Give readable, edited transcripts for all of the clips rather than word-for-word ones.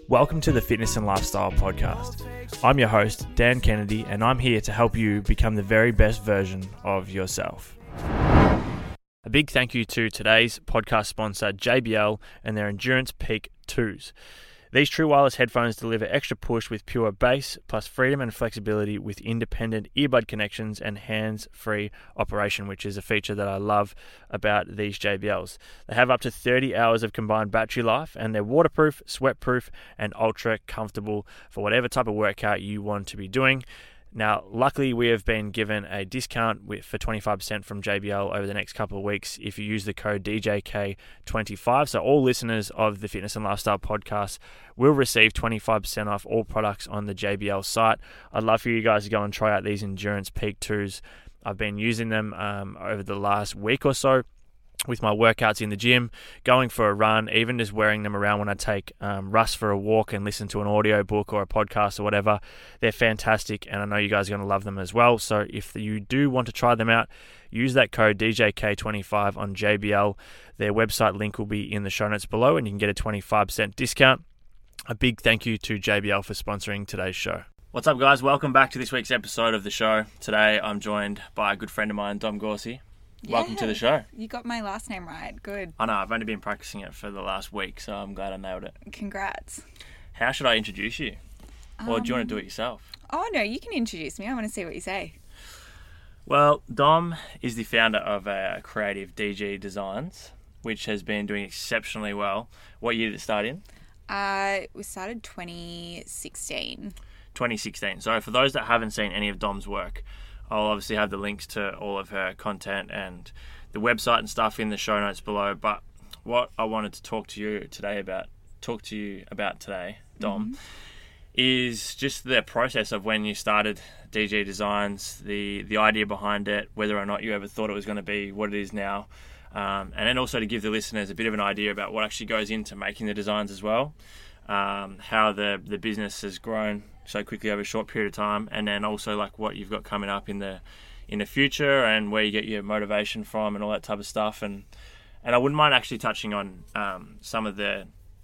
Welcome to the Fitness and Lifestyle Podcast. I'm your host, Dan Kennedy, and I'm here to help you become the very best version of yourself. A big thank you to today's podcast sponsor, JBL, and their Endurance Peak 2s. These true wireless headphones deliver extra push with pure bass, plus freedom and flexibility with independent earbud connections and hands-free operation, which is a feature that I love about these JBLs. They have up to 30 hours of combined battery life, and they're waterproof, sweatproof, and ultra comfortable for whatever type of workout you want to be doing. Now, luckily, we have been given a discount for 25% from JBL over the next couple of weeks if you use the code DJK25. So all listeners of the Fitness and Lifestyle Podcast will receive 25% off all products on the JBL site. I'd love for you guys to go and try out these Endurance Peak 2s. I've been using them over the last week or so with my workouts in the gym, going for a run, even just wearing them around when I take Russ for a walk and listen to an audio book or a podcast or whatever. They're fantastic, and I know you guys are going to love them as well. So if you do want to try them out, use that code DJK25 on JBL. Their website link will be in the show notes below, and you can get a 25% discount. A big thank you to JBL for sponsoring today's show. What's up, guys? Welcome back to this week's episode of the show. Today, I'm joined by a good friend of mine, Dom Gorsey. Welcome to the show. You got my last name right. Good. I know, I've only been practicing it for the last week, so I'm glad I nailed it. Congrats. How should I introduce you? Or do you want to do it yourself? Oh, no, you can introduce me. I want to see what you say. Well, Dom is the founder of Creative DG Designs, which has been doing exceptionally well. What year did it start in? We started 2016. 2016. So for those that haven't seen any of Dom's work, I'll obviously have the links to all of her content and the website and stuff in the show notes below. But what I wanted to talk to you about today, Dom, is just the process of when you started DG Designs, the idea behind it, whether or not you ever thought it was going to be what it is now, and then also to give the listeners a bit of an idea about what actually goes into making the designs as well, how the business has grown so quickly over a short period of time, and then also like what you've got coming up in the future and where you get your motivation from and all that type of stuff. And I wouldn't mind actually touching on some of the,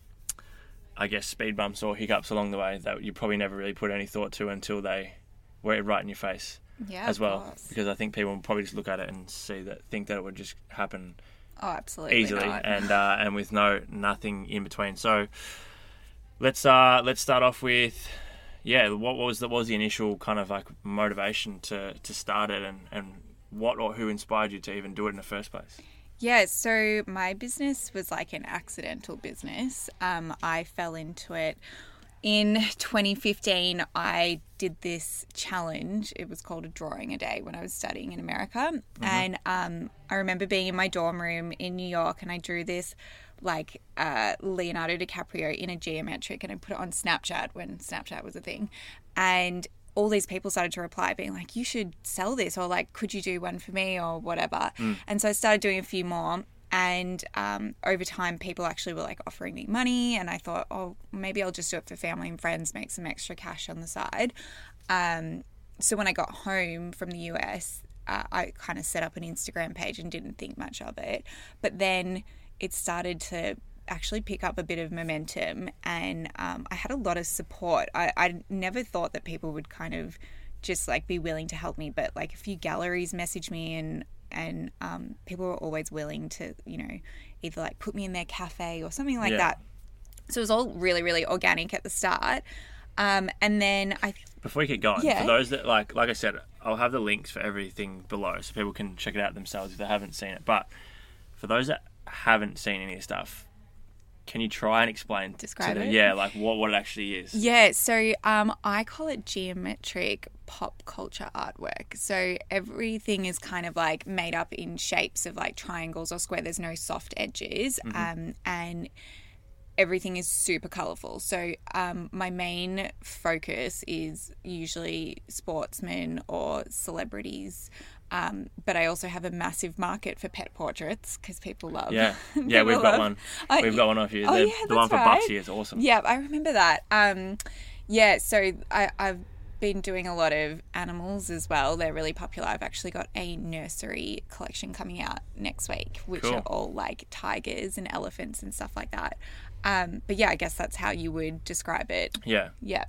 I guess, speed bumps or hiccups along the way that you probably never really put any thought to until they were right in your face as well. Course. Because I think people will probably just look at it and think that it would just happen absolutely easily not. and with nothing in between. So let's start off with what was the initial kind of like motivation to start it, and what or who inspired you to even do it in the first place? Yeah, so my business was like an accidental business. I fell into it in 2015. I did this challenge. It was called a drawing a day when I was studying in America. And I remember being in my dorm room in New York, and I drew this like Leonardo DiCaprio in a geometric, and I put it on Snapchat when Snapchat was a thing. And all these people started to reply being like, you should sell this, or like, could you do one for me or whatever. And so I started doing a few more, and over time people actually were like offering me money, and I thought, oh, maybe I'll just do it for family and friends, make some extra cash on the side. So when I got home from the US, I kind of set up an Instagram page and didn't think much of it. But then it started to actually pick up a bit of momentum, and I had a lot of support. I never thought that people would kind of just like be willing to help me, but like a few galleries messaged me, and people were always willing to, either like put me in their cafe or something like that. So it was all really, really organic at the start. And then before we get going, for those that like I said, I'll have the links for everything below so people can check it out themselves if they haven't seen it. But for those that haven't seen any of this stuff, can you try and describe it? Yeah, like what it actually is? Yeah, so I call it geometric pop culture artwork. So everything is kind of like made up in shapes of like triangles or square. There's no soft edges, and everything is super colourful. So my main focus is usually sportsmen or celebrities. But I also have a massive market for pet portraits because people love. Yeah, we've got one. We've got one of you. The one for Buxy is awesome. Yeah, I remember that. So I've been doing a lot of animals as well. They're really popular. I've actually got a nursery collection coming out next week, which Cool. are all like tigers and elephants and stuff like that. But yeah, I guess that's how you would describe it. Yeah. Yeah.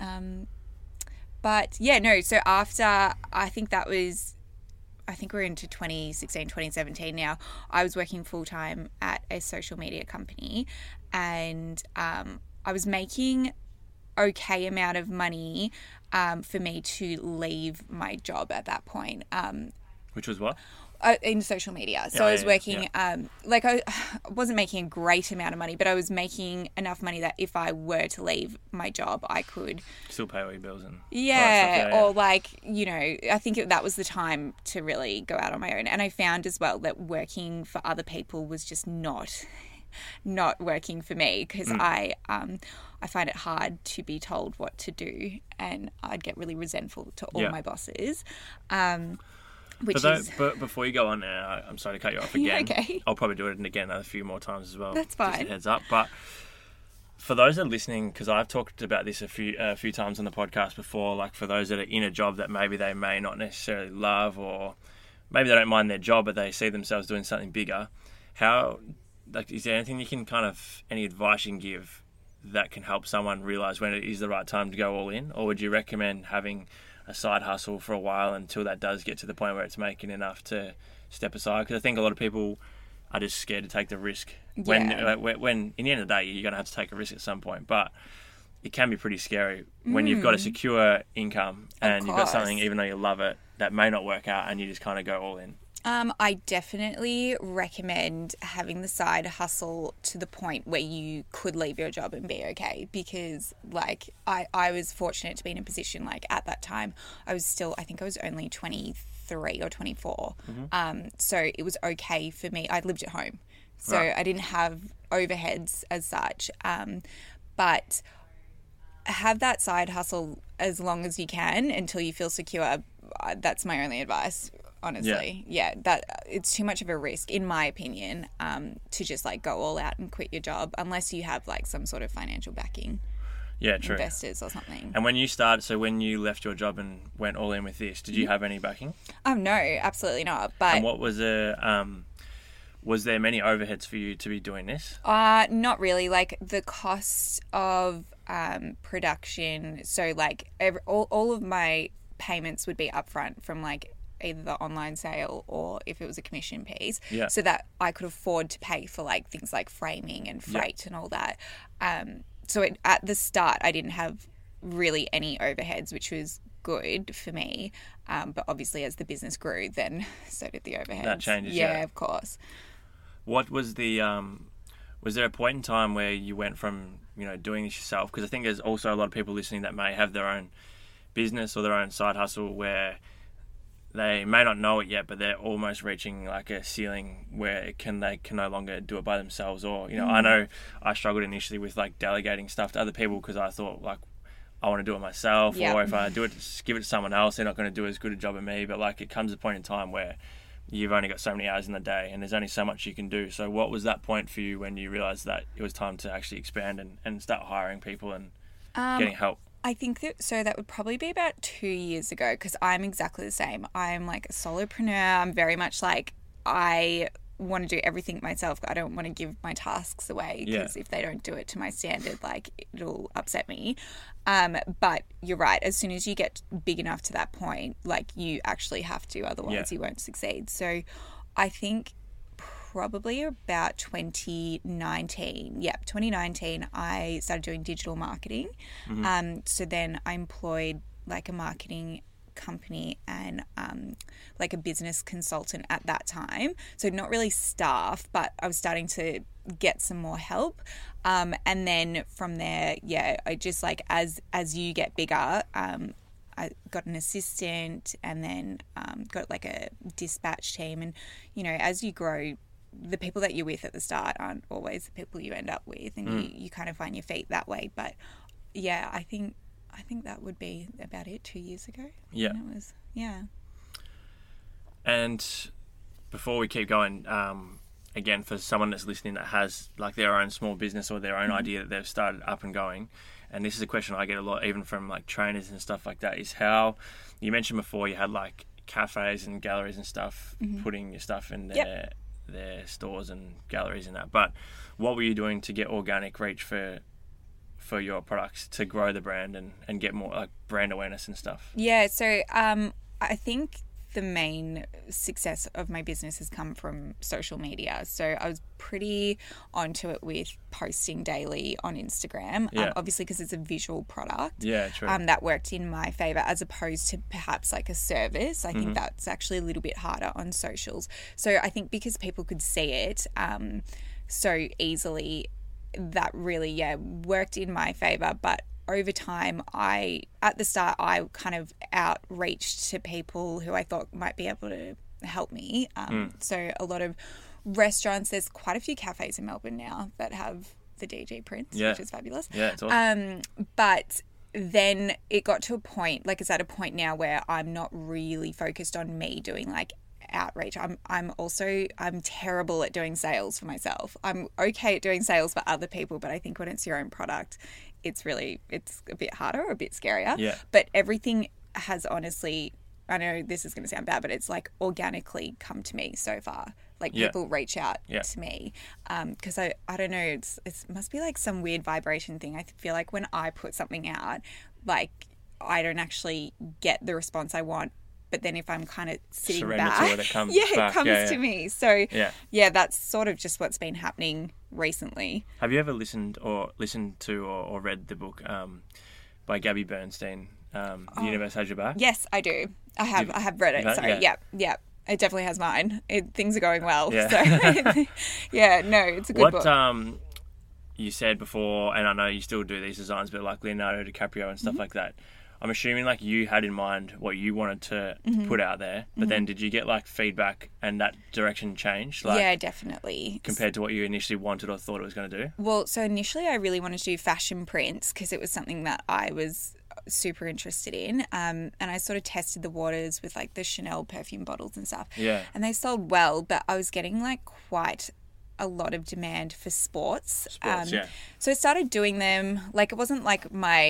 But yeah, no. So after, I think we're into 2016, 2017 now. I was working full time at a social media company, and I was making okay amount of money for me to leave my job at that point. Which was what? In social media. So I was working, like I wasn't making a great amount of money, but I was making enough money that if I were to leave my job, I could Still pay all your bills and or like, you know, I think that was the time to really go out on my own. And I found as well that working for other people was just not working for me, because I find it hard to be told what to do, and I'd get really resentful to all my bosses. But before you go on there, I'm sorry to cut you off again. Okay. I'll probably do it again a few more times as well. That's fine. Just a heads up. But for those that are listening, because I've talked about this a few times on the podcast before, like for those that are in a job that maybe they may not necessarily love, or maybe they don't mind their job, but they see themselves doing something bigger. Is there anything you can any advice you can give that can help someone realise when it is the right time to go all in? Or would you recommend having a side hustle for a while until that does get to the point where it's making enough to step aside? Because I think a lot of people are just scared to take the risk. When in the end of the day, you're going to have to take a risk at some point. But it can be pretty scary when you've got a secure income and you've got something, even though you love it, that may not work out, and you just kind of go all in. I definitely recommend having the side hustle to the point where you could leave your job and be okay, because like I was fortunate to be in a position, like at that time I think I was only 23 or 24. So it was okay for me. I lived at home, so I didn't have overheads as such, but have that side hustle as long as you can until you feel secure. That's my only advice. Honestly, that it's too much of a risk, in my opinion, to just like go all out and quit your job unless you have like some sort of financial backing. Yeah, true. Investors or something. And when you left your job and went all in with this, did you have any backing? No, absolutely not. But and what was there many overheads for you to be doing this? Not really. Like the cost of production. So like all of my payments would be upfront from like either the online sale or if it was a commission piece, so that I could afford to pay for like things like framing and freight and all that. So at the start I didn't have really any overheads, which was good for me, but obviously as the business grew, then so did the overheads. That changes. Yeah, of course. What was the was there a point in time where you went from doing this yourself, because I think there's also a lot of people listening that may have their own business or their own side hustle where they may not know it yet, but they're almost reaching like a ceiling where they can no longer do it by themselves. Or, I know I struggled initially with like delegating stuff to other people because I thought like I want to do it myself, or if I do it, just give it to someone else, they're not going to do as good a job as me. But like it comes a point in time where you've only got so many hours in the day and there's only so much you can do. So what was that point for you when you realised that it was time to actually expand and start hiring people and getting help? I think that would probably be about 2 years ago, because I'm exactly the same. I'm like a solopreneur. I'm very much like I want to do everything myself. I don't want to give my tasks away, because if they don't do it to my standard, like it'll upset me. But you're right. As soon as you get big enough to that point, like you actually have to, otherwise you won't succeed. So I think probably about 2019, I started doing digital marketing. So then I employed like a marketing company and like a business consultant at that time. So not really staff, but I was starting to get some more help. And then from there, I just like as you get bigger, I got an assistant, and then got like a dispatch team. And as you grow, the people that you're with at the start aren't always the people you end up with, and you kind of find your feet that way. But I think that would be about it 2 years ago. And before we keep going, again, for someone that's listening that has like their own small business or their own idea that they've started up and going, and this is a question I get a lot, even from like trainers and stuff like that, is how you mentioned before you had like cafes and galleries and stuff putting your stuff in their stores and galleries and that. But what were you doing to get organic reach for your products to grow the brand and get more like brand awareness and stuff? Yeah, so I think the main success of my business has come from social media. So I was pretty onto it with posting daily on Instagram, obviously because it's a visual product. Yeah, true. That worked in my favor as opposed to perhaps like a service. I think that's actually a little bit harder on socials. So I think because people could see it so easily, that really, worked in my favor. But over time, at the start, I kind of outreached to people who I thought might be able to help me. So a lot of restaurants, there's quite a few cafes in Melbourne now that have the DG prints, which is fabulous. Yeah, it's awesome. But then it got to a point, like it's at a point now where I'm not really focused on me doing like outreach. I'm terrible at doing sales for myself. I'm okay at doing sales for other people, but I think when it's your own product, it's a bit harder or a bit scarier. Yeah. But everything has honestly, I know this is going to sound bad, but it's like organically come to me so far. Like people reach out to me because I don't know, it must be like some weird vibration thing. I feel like when I put something out, like I don't actually get the response I want. But then if I'm kind of sitting back, it comes to me. So that's sort of just what's been happening recently. Have you ever listened to or read the book by Gabby Bernstein, The Universe Has Your Back? Yes, I do. I have read it. Sorry. Yeah. It definitely has mine. Things are going well. Yeah. So it's a good book. You said before, and I know you still do these designs, but like Leonardo DiCaprio and stuff like that. I'm assuming like you had in mind what you wanted to put out there, but then did you get like feedback and that direction changed? Like, yeah, definitely. Compared to what you initially wanted or thought it was going to do? Well, so initially I really wanted to do fashion prints because it was something that I was super interested in. And I sort of tested the waters with like the Chanel perfume bottles and stuff. Yeah. And they sold well, but I was getting like quite a lot of demand for sports. So I started doing them. Like it wasn't like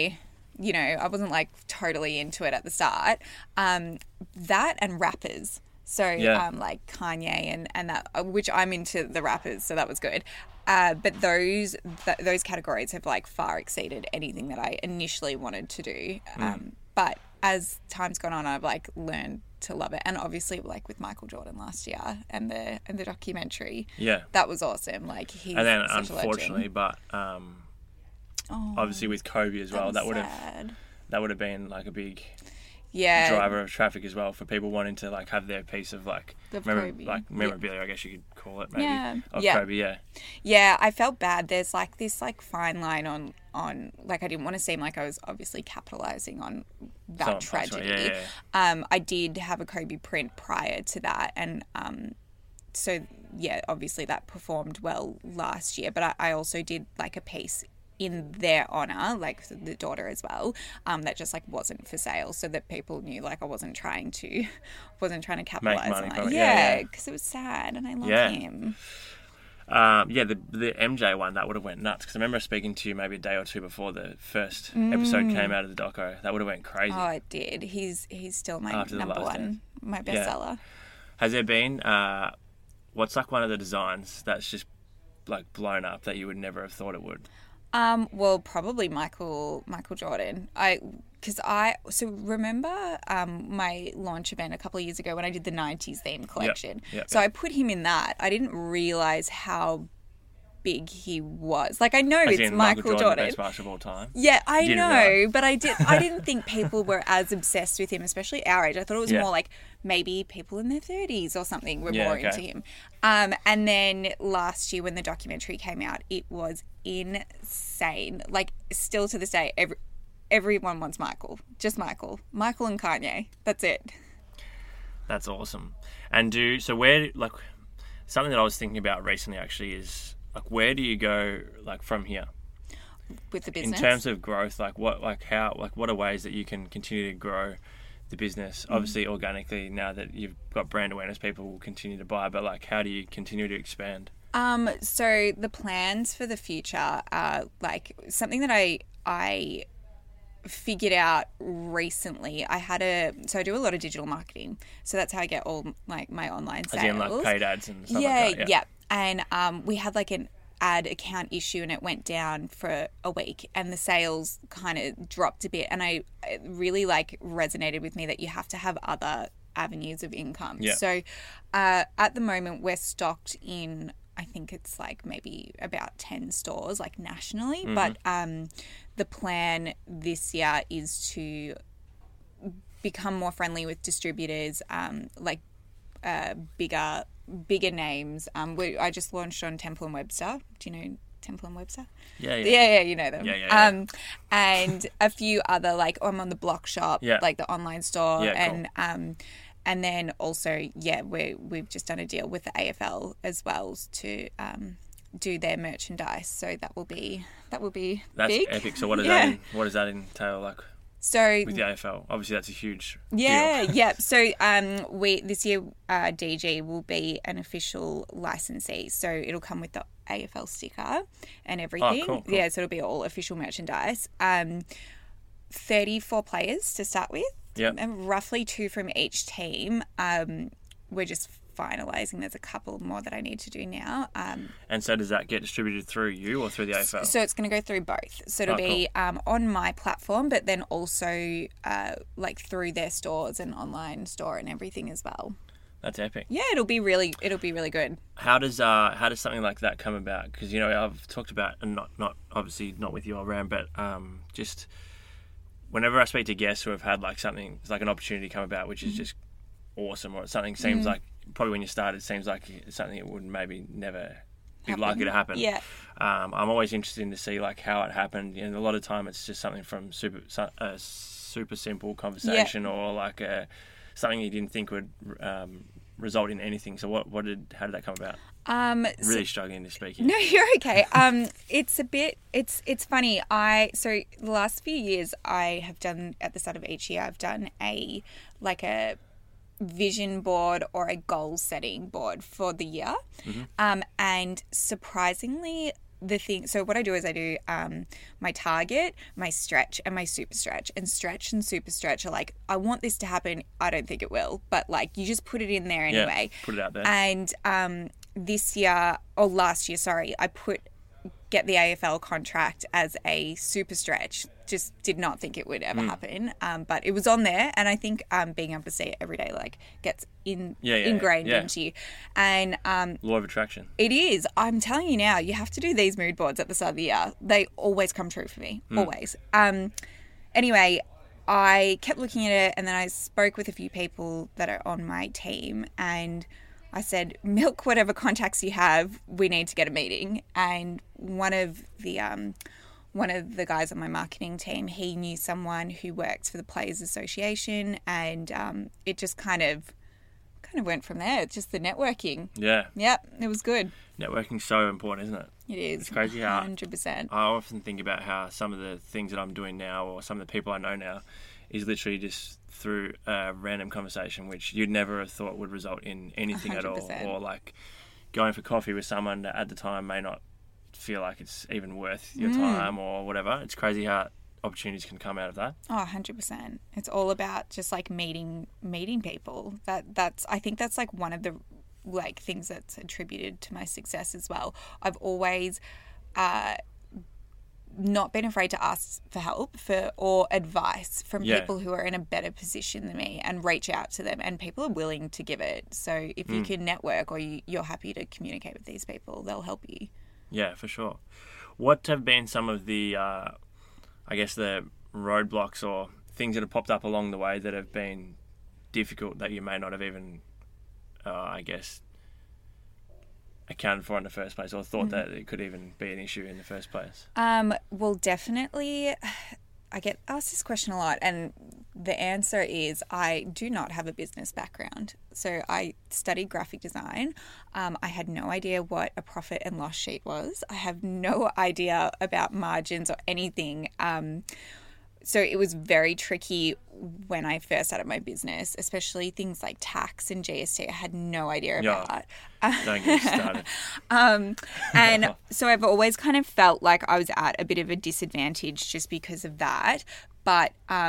I wasn't like totally into it at the start. That and rappers. So like Kanye and that, which I'm into the rappers, so that was good. But those categories have like far exceeded anything that I initially wanted to do. But as time's gone on, I've like learned to love it. And obviously like with Michael Jordan last year and the documentary, that was awesome. Like he's and then such unfortunately, but obviously with Kobe as well, that would have been like a big driver of traffic as well for people wanting to like have their piece of like memorabilia, I guess you could call it maybe of Kobe. Yeah, I felt bad. There's like this like fine line on like I didn't want to seem like I was obviously capitalizing on that tragedy. I did have a Kobe print prior to that, and so obviously that performed well last year, but I also did like a piece in their honor, like the daughter as well, that just like wasn't for sale, so that people knew like I wasn't trying to capitalize on it. Because it was sad, and I love him. The MJ one, that would have went nuts, because I remember speaking to you maybe a day or two before the first episode came out of the doco. That would have went crazy. Oh, it did. He's still my number one, my bestseller. Has there been what's like one of the designs that's just like blown up that you would never have thought it would? Well, probably Michael Jordan. So remember my launch event a couple of years ago when I did the 90s theme collection. So I put him in that. I didn't realize how big he was. Like I know it's Michael Jordan. Best basketball of all time. Yeah, I know, but I didn't think people were as obsessed with him, especially our age. I thought it was more like maybe people in their 30s or something were more into him. And then last year when the documentary came out, it was insane. Like still to this day, everyone wants Michael. Just Michael and Kanye. That's it. That's awesome. And where, like, something that I was thinking about recently actually is, like, where do you go, like, from here? With the business? In terms of growth, what are ways that you can continue to grow the business? Obviously, organically, now that you've got brand awareness, people will continue to buy, but, like, how do you continue to expand? So the plans for the future are, like, something that I figured out recently. So I do a lot of digital marketing. So that's how I get all like my online sales. As in like paid ads and stuff like that. Yeah. And we had like an ad account issue and it went down for a week and the sales kind of dropped a bit. And it really like resonated with me that you have to have other avenues of income. Yeah. So at the moment we're stocked in, I think it's like maybe about 10 stores like nationally. Mm-hmm. But the plan this year is to become more friendly with distributors, like bigger names. I just launched on Temple & Webster. Do you know Temple & Webster? Yeah, you know them. Yeah. And a few other, like I'm on the Block Shop, Yeah. like the online store. Yeah, cool. And then also, we've just done a deal with the AFL as well to do their merchandise. So that will be That's big. epic. So what does that entail? Like So with the AFL, obviously that's a huge yeah, deal. yeah. So we this year DG will be an official licensee. So it'll come with the AFL sticker and everything. Oh, cool. Yeah, so it'll be all official merchandise. 34 players to start with. Yep. And roughly 2 from each team. We're just finalising. There's a couple more that I need to do now. And so does that get distributed through you or through the AFL? So it's going to go through both. So it'll be on my platform, but then also like through their stores and online store and everything as well. That's epic. Yeah, it'll be really good. How does something like that come about? Because I've talked about, and not obviously not with you around, but just whenever I speak to guests who have had like something, it's like an opportunity come about, which is just awesome, or something seems like probably when you start, it seems like something that would maybe never be likely to happen. Yeah. I'm always interested in to see like how it happened. A lot of time it's just something from a super simple conversation or like something you didn't think would result in anything. So how did that come about? Really struggling to speak here. No, you're okay. It's funny. So the last few years I have done, at the start of each year, I've done a vision board or a goal setting board for the year. Mm-hmm. And surprisingly, so what I do is I do my target, my stretch, and my super stretch. And stretch and super stretch are like, I want this to happen. I don't think it will, but like you just put it in there anyway. Yeah, put it out there. And last year, I get the AFL contract as a super stretch. Just did not think it would ever happen. But it was on there, and I think being able to see it every day like gets ingrained into you. And law of attraction. It is. I'm telling you now, you have to do these mood boards at the start of the year. They always come true for me. Always. Anyway, I kept looking at it, and then I spoke with a few people that are on my team, and I said, milk whatever contacts you have, we need to get a meeting. And one of the guys on my marketing team, he knew someone who works for the Players Association, and it just kind of went from there. It's just the networking. Yeah. Yep, it was good. Networking's so important, isn't it? It is. It's crazy how 100%. I often think about how some of the things that I'm doing now, or some of the people I know now, is literally just through a random conversation which you'd never have thought would result in anything 100%. At all, or like going for coffee with someone that at the time may not feel like it's even worth your time or whatever. It's crazy how opportunities can come out of that. Oh, 100%. It's all about just like meeting people. I think that's like one of the like things that's attributed to my success as well. I've always not been afraid to ask for help or advice from people who are in a better position than me, and reach out to them, and people are willing to give it. So if you can network, or you're happy to communicate with these people, they'll help you. Yeah, for sure. What have been some of the the roadblocks or things that have popped up along the way that have been difficult that you may not have even accounted for in the first place, or thought that it could even be an issue in the first place? Well, definitely. I get asked this question a lot, and the answer is I do not have a business background. So I studied graphic design. I had no idea what a profit and loss sheet was. I have no idea about margins or anything. So it was very tricky when I first started my business, especially things like tax and GST. I had no idea about. Don't get started. And so I've always kind of felt like I was at a bit of a disadvantage just because of that. But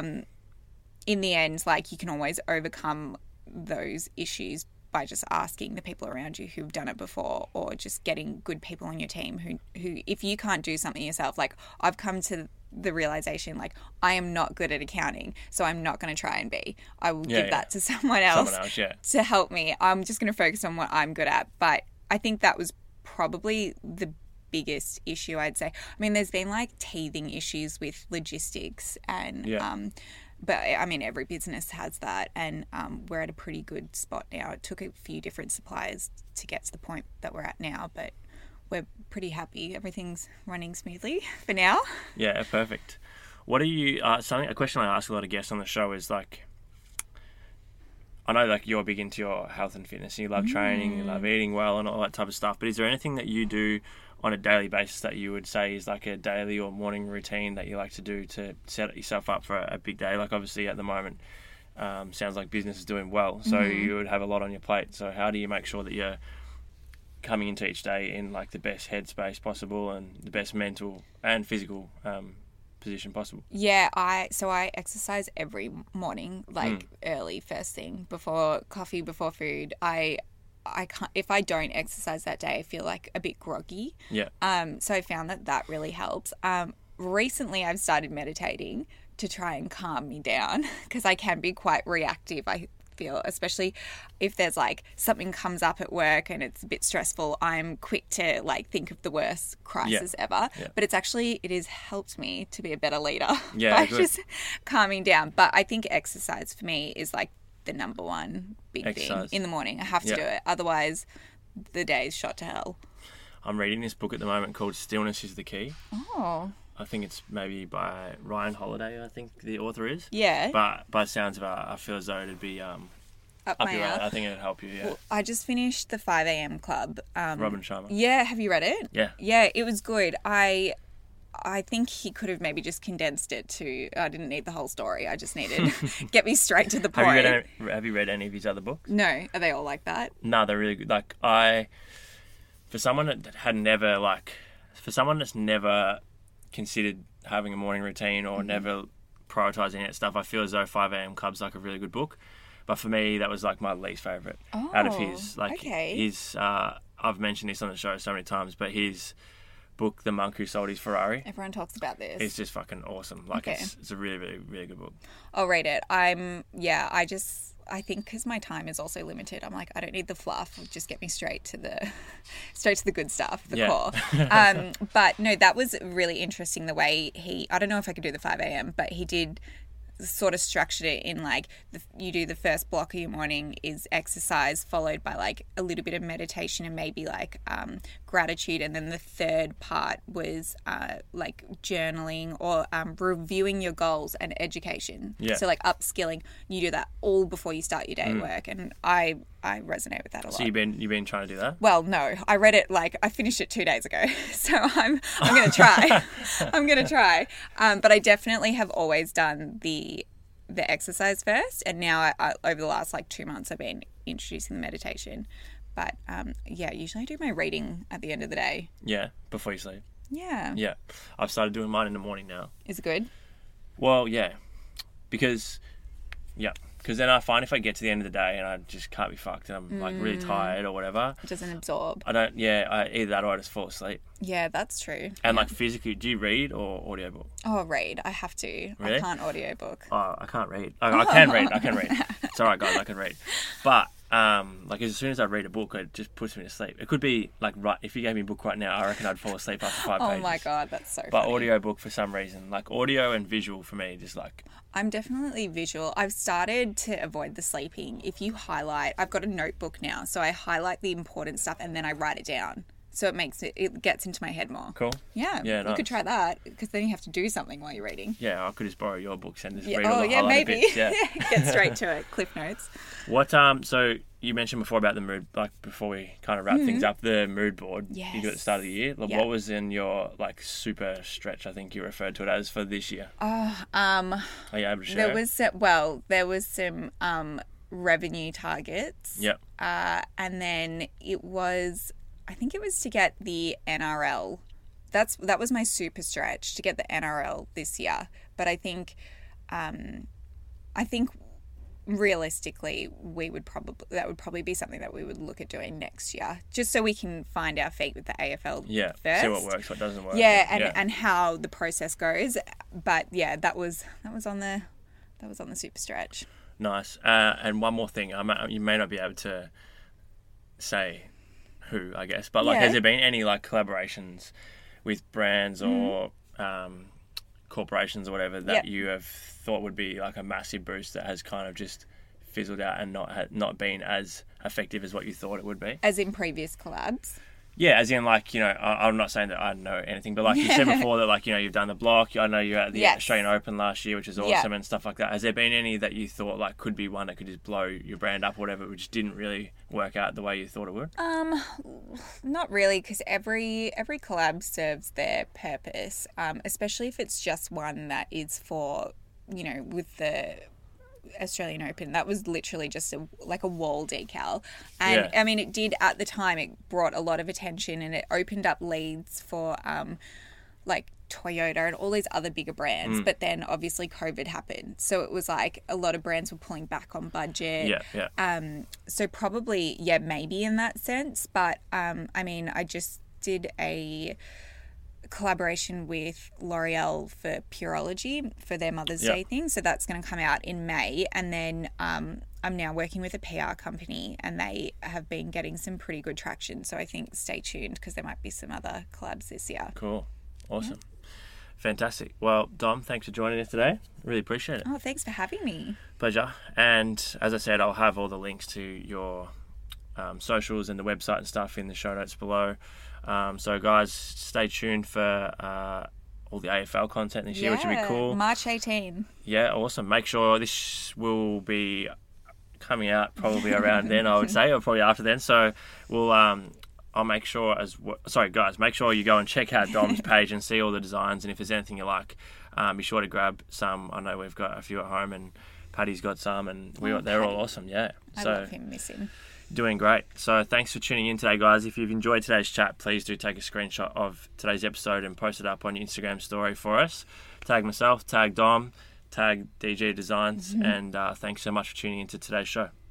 in the end, like, you can always overcome those issues by just asking the people around you who've done it before, or just getting good people on your team who if you can't do something yourself, like, I've come to the realization, like, I am not good at accounting, so I'm not going to try and be. I will give that to someone else to help me. I'm just going to focus on what I'm good at. But I think that was probably the biggest issue, I'd say. I mean, there's been like teething issues with logistics and but I mean, every business has that, and we're at a pretty good spot now. It took a few different suppliers to get to the point that we're at now, but we're pretty happy. Everything's running smoothly for now. Yeah, perfect. What are you? A question I ask a lot of guests on the show is, like, I know, like, you're big into your health and fitness, and you love training, you love eating well, and all that type of stuff. But is there anything that you do on a daily basis that you would say is like a daily or morning routine that you like to do to set yourself up for a big day? Like, obviously at the moment, sounds like business is doing well, so you would have a lot on your plate. So how do you make sure that you're coming into each day in like the best headspace possible and the best mental and physical position possible? Yeah, I exercise every morning, like early, first thing, before coffee, before food. I can't, if I don't exercise that day, I feel like a bit groggy. Yeah. So I found that really helps. Recently I've started meditating to try and calm me down, because I can be quite reactive, I feel, especially if there's like something comes up at work and it's a bit stressful. I'm quick to like think of the worst crisis ever. Yeah. But it has helped me to be a better leader by just calming down. But I think exercise for me is like the number one big thing in the morning. I have to do it, otherwise the day is shot to hell. I'm reading this book at the moment called Stillness is the Key. Oh. I think it's maybe by Ryan Holiday, I think the author is. Yeah. But by the sounds of it, I feel as though it'd be up your alley. I think it'd help you, Well, I just finished the 5 a.m. Club. Robin Sharma. Yeah, have you read it? Yeah. Yeah, it was good. I think he could have maybe just condensed it to, I didn't need the whole story. I just needed get me straight to the point. Have you read any of his other books? No. Are they all like that? No, they're really good. Like, for someone that's never considered having a morning routine or never prioritising that stuff, I feel as though 5 a.m. Club's like a really good book. But for me, that was like my least favourite out of his. Like, his, I've mentioned this on the show so many times, but his book, The Monk Who Sold His Ferrari. Everyone talks about this. It's just fucking awesome. Like, it's a really, really, really good book. I'll read it. I think because my time is also limited, I'm like, I don't need the fluff. Just get me straight to the good stuff, the core. But no, that was really interesting the way I don't know if I could do the 5 a.m., but he did sort of structured it in like you do the first block of your morning is exercise, followed by like a little bit of meditation and maybe like gratitude, and then the third part was like journaling or reviewing your goals and education. So like upskilling. You do that all before you start your day at work, and I resonate with that a lot. So you've been trying to do that? Well, no, I read it I finished it 2 days ago, so I'm going to try. I'm going to try. But I definitely have always done the exercise first, and now I over the last like 2 months I've been introducing the meditation. But usually I do my reading at the end of the day. Yeah, before you sleep. Yeah. I've started doing mine in the morning now. Is it good? Well, yeah, because then I find if I get to the end of the day and I just can't be fucked and I'm like really tired or whatever, it doesn't absorb. I don't. Yeah, either that or I just fall asleep. Yeah, that's true. And like physically, do you read or audiobook? Oh, read. I have to. Really? I can't audiobook. Oh, I can't read. I can read. It's all right, guys. I can read. But like as soon as I read a book, it just puts me to sleep. It could be like if you gave me a book right now, I reckon I'd fall asleep after 5 pages. Oh my God, that's so But funny. audiobook for some reason, like audio and visual for me, just like... I'm definitely visual. I've started to avoid the sleeping. If you highlight, I've got a notebook now, so I highlight the important stuff and then I write it down. So it gets into my head more. Cool. Yeah. Yeah, You nice. could try that, because then you have to do something while you're reading. Yeah, I could just borrow your books and just Yeah. read all the highlighted Maybe. bits. Yeah. Get straight to it. Cliff notes. What so you mentioned before about the mood, like before we kind of wrap things up, the mood board you do at the start of the year. Like, Yeah. what was in your like super stretch? I think you referred to it as for this year. Oh, Are you able to share? there was some revenue targets. Yep. And then I think it was to get the NRL. That was my super stretch, to get the NRL this year. But I think realistically that would probably be something that we would look at doing next year, just so we can find our feet with the AFL first. See what works, what doesn't work. And how the process goes. But yeah, that was on the super stretch. Nice. And one more thing, you may not be able to say who, I guess, but like, has there been any like collaborations with brands or corporations or whatever that you have thought would be like a massive boost that has kind of just fizzled out and not been as effective as what you thought it would be? As in previous collabs? Yeah, as in, like, you know, I'm not saying that I know anything, but like you said before that, like, you know, you've done the block. I know you're at the Australian Open last year, which is awesome and stuff like that. Has there been any that you thought like could be one that could just blow your brand up or whatever, which didn't really work out the way you thought it would? Not really, because every collab serves their purpose, especially if it's just one that is for, you know, with the Australian Open, that was literally just a wall decal, and I mean, it did at the time, it brought a lot of attention and it opened up leads for like Toyota and all these other bigger brands. But then obviously COVID happened, so it was like a lot of brands were pulling back on budget. So probably maybe in that sense, but I mean, I just did a collaboration with L'Oreal for Pureology for their Mother's Day thing, so that's going to come out in May. And then I'm now working with a PR company, and they have been getting some pretty good traction, so I think stay tuned, because there might be some other collabs this year. Cool. Awesome. Fantastic. Well, Dom, thanks for joining us today. Really appreciate it. Oh, thanks for having me. Pleasure. And as I said, I'll have all the links to your socials and the website and stuff in the show notes below. So guys, stay tuned for all the AFL content this year, which will be cool. March 18. Yeah, awesome. Make sure this will be coming out probably around then, I would say, or probably after then. So we'll I'll make sure guys, make sure you go and check out Dom's page and see all the designs, and if there's anything you like, be sure to grab some. I know we've got a few at home, and Paddy's got some, and they're all awesome. Yeah, I love him. Miss him. Doing great. So thanks for tuning in today, guys. If you've enjoyed today's chat, please do take a screenshot of today's episode and post it up on your Instagram story for us. Tag myself, tag Dom, tag DG Designs, and thanks so much for tuning into today's show.